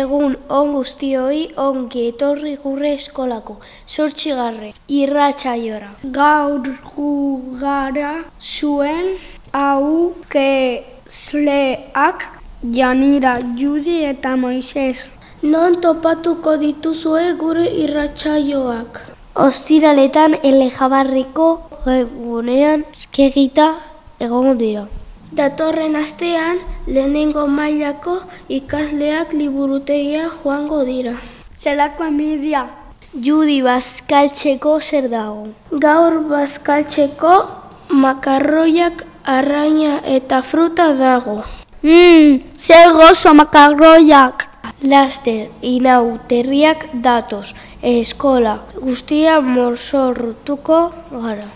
Egun on guztioi ongi etorri gure eskolako 8. irratsaiora. Gaur gu gara zuen aukesleak Janira, Judi eta Moises. Non topatuko dituzue gure irratsaioak? Ostiraletan Elejabarriko webgunean eskegita egongo dira. Datorren astean lehenengo mailako ikasleak liburutegia joango dira. Zelako emidia? Judi bazkaltzeko zer dago? Gaur bazkaltzeko makarroiak, arraina eta fruta dago. Zer gozo makarroiak! Laster inauteriak datoz, eskola guztia mozorrotuko gara.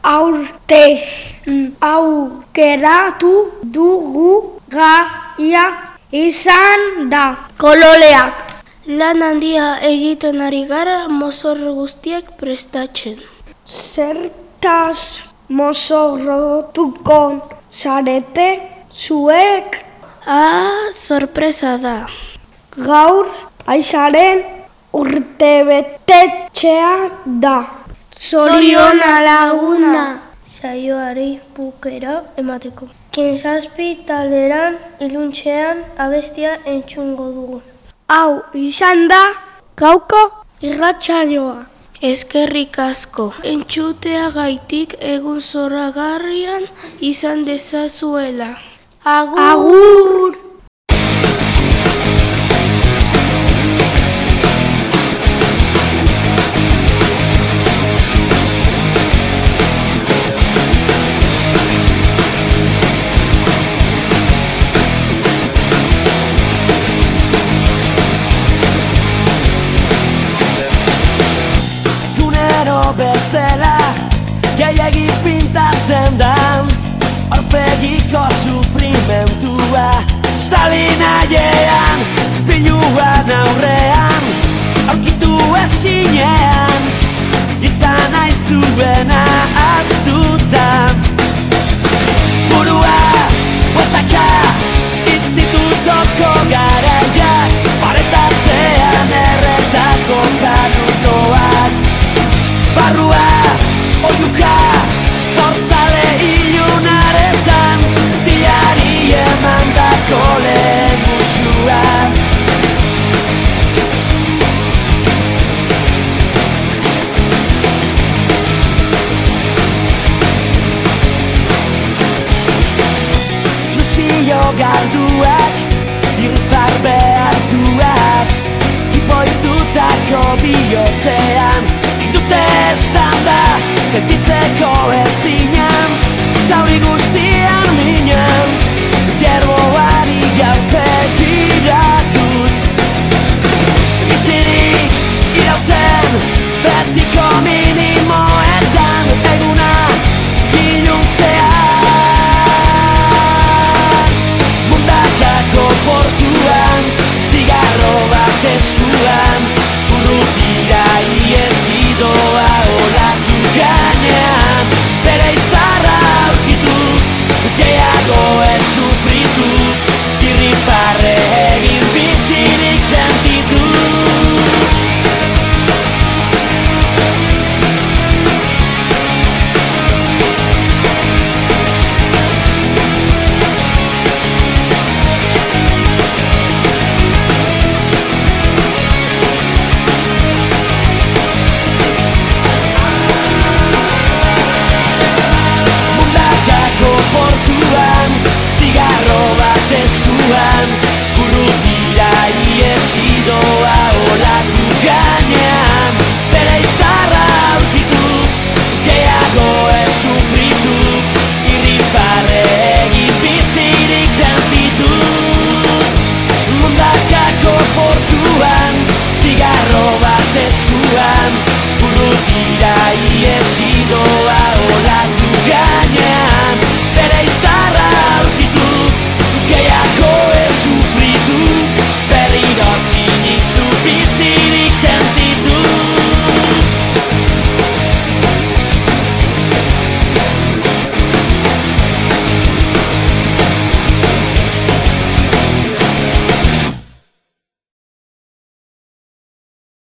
Aukeratu dugu gaia izan da koloreak. Lan handia egiten ari gara mozorro guztiak prestatzen. Zertaz mozorrotuko zarete zuek? Sorpresa da. Gaur aizaren urtebetetxea da. Zoriona laguna! Saioari bukera emateko. 7 talderan iluntzean abestia entzungo dugu. Hau izan da gauko irratsaioa. Eskerrik asko. Entzuteagaitik egun zoragarrian izan dezazuela. Agur! Bestela, gehiagik pintatzen da aurpegiko sufrimentua Stalin aiean, spiluan aurrean aurkitu ezinean izan aiztuena aztutan Burua, botaka, institutoko garaia paretatzean erretako kanutoak Barrua, oiuka, portale ilunaretan Diari emandako lehen musua Ilusio galduak, irrizar behartuak Kipoitutako bihotzean Dute estanda, sentitzeko ezinan Zauri guztian minan Gerboari jaupegiratuz Bizirik irauten betiko minimoetan Eguna iluntzean Mundakako portuan, zigarro bat eskuan Urrutira iesidoa olatu ganean Bere izarra aurkitu, gehiago ez sufritu Irrifarre egin bizirik sentitu eskuan Urrutira iesidoa olatu ganean Bere izarra aurkitu, gehiago ez sufritu Irrifarre egin bizirik sentitu Mundakako portuan, zigarro bat eskuan